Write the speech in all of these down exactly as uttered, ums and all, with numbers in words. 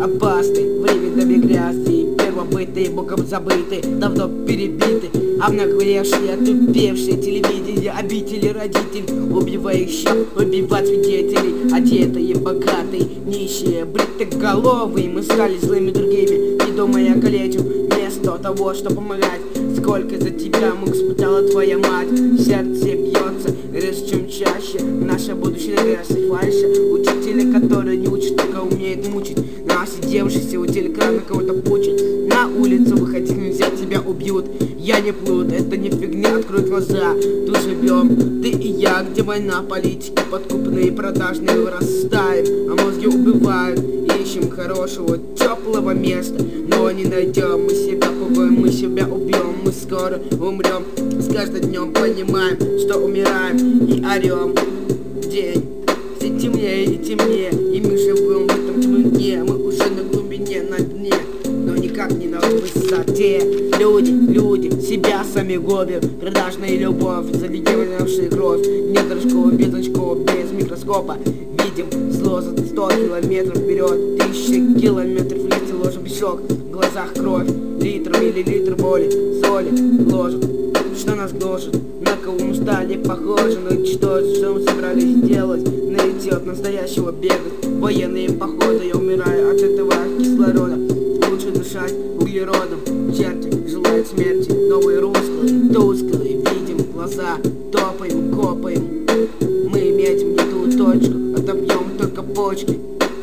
опасный, временами грязный, первобытный, богом забытый, давно перебитый, обнаглевшие, отупевшие телевидение, обители родителей, убивающие, убивать свидетелей, одетые, богатые, нищие, бритоголовые, мы стали злыми другими, не думая калечим, вместо того, что помогать. Сколько за тебя мук испытала твоя мать, сердце бьется, реже, чем чаще, наше будущее грязь, фальши, учителя, которые не учат, только умеют мучить, нас сидевшийся у телекрана кого-то пучит, на улицу выходить нельзя, тебя убьют, я не плут, это не фигня, открой глаза, тут живем, ты и я, где война, политики подкупные, продажные, вырастаем, а мозги убивают, ищем хорошего, теплого места, но не найдем, мы себя пугаем, мы себя убьем, мы скоро умрем, с каждым днем понимаем, что умираем и орем. День все темнее и темнее, и мы живем в этом тумане, мы уже на глубине, на дне, но никак не на высоте. Люди, люди, себя сами губят, продажная любовь, залегировавшая кровь, нет очков, без очков, без микроскопа, видим зло за сто километров вперед, тысячи километров в лесе ложим песок, в глазах кровь, литр, миллилитр боли, соли ложат, что нас гложет, на кого мы стали похожи, но что, что мы собрались делать, найти от настоящего бегать, военные походы, я умираю от этого кислорода, лучше дышать углеродом, черти желают смерти, новые русские, тусклые, видим глаза, топаем, копаем, мы метим не ту точку, отобьем только почки,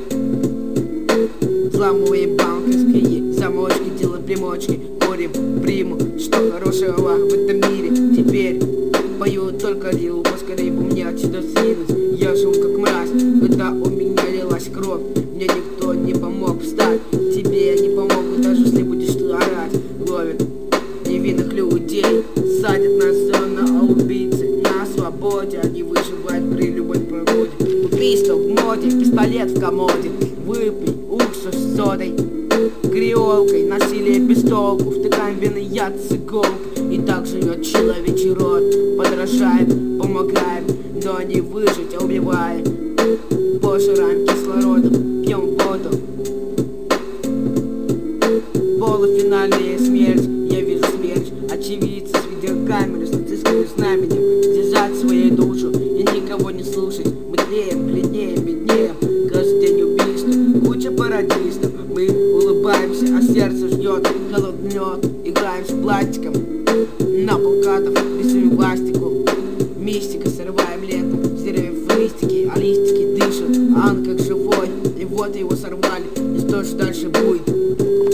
взламываем банковские замочки, делаем примочки, курим приму, что хорошего в этом мире теперь, пою только лил, поскорее бы мне отсюда сдвинуть, я живу как мразь, когда у меня лилась кровь, мне никто не помог встать, тебе не помогут, даже если будешь ты орать, ловят невинных людей, садят на зону, а убийцы на свободе, они выживают при любой погоде, убийство в моде, пистолет в комоде, выпей уксус с содой, креолкой, насилие без толку, втыкаем вены яд с иголкой, и так живет человечий род, подражаем, помогаем, но не выжить, а убиваем, пожираем кислородом, пьем воду, полуфинальная смерть, я вижу смерть, очевидцы с видеокамеры, с нацистским знаменем, держать свою душу и никого не слушать, мы тлеем, бледнеем, беднеем, каждый день убийств, куча пародистов, мы улыбаемся, а сердце ждет, холодный лед, играем с пластиком, на плакатов рисуем пластику, мистика, срываем летом, с деревьев листики, а листики дышат, а он как живой, и вот его сорвали, и что же дальше будет?